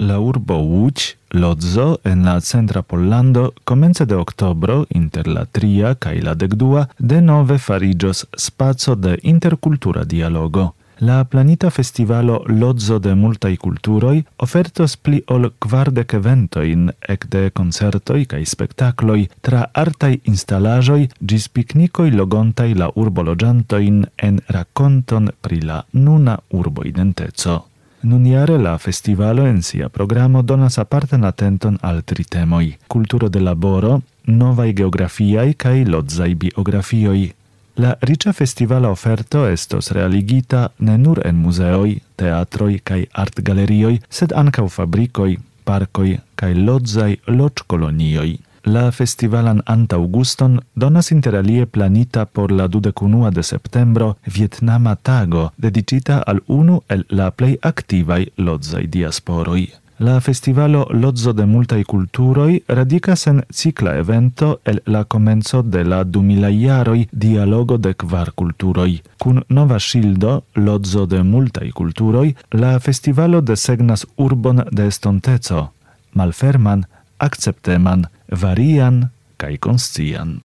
la urbo Łódź, Lodzo, en la centra Pollando, komence de oktobro, inter la 3 kaj la 12, denove fariĝos spaco de interkultura dialogo. La planita festivalo Lodzo de multaj kulturoj ofertos pli ol 40 eventojn ekde koncertoj kaj spektakloj tra artaj instalaĵoj ĝis piknikoj logontaj la urboloĝantojn en rakonton pri la nuna urboidenteco. Nunjare la festivalo en sia programo donas apartan atenton al 3 temoj: kulturo de laboro, novaj geografiaj kaj lodzaj biografioj. La riĉa festivala oferto estos realigita ne nur en muzeoj, teatroj kaj artgalerioj, sed ankaŭ fabrikoj, parkoj kaj lodzaj loĝkolonioj. La festivalan antaŭguston donas interalie planita por la 21 de septembro Vietnama tago dediĉita al unu el la plej aktivaj lodzaj diasporoj. La festivalo Lodzo de multaj kulturoj radikas en cikla evento el la komenco de la 2000 jaroj dialogo de 4 kulturoj. Kun nova ŝildo Lodzo de multaj kulturoj, la festivalo desegnas urbon de estonteco, malferman, akcepteman, varian kaj konscian.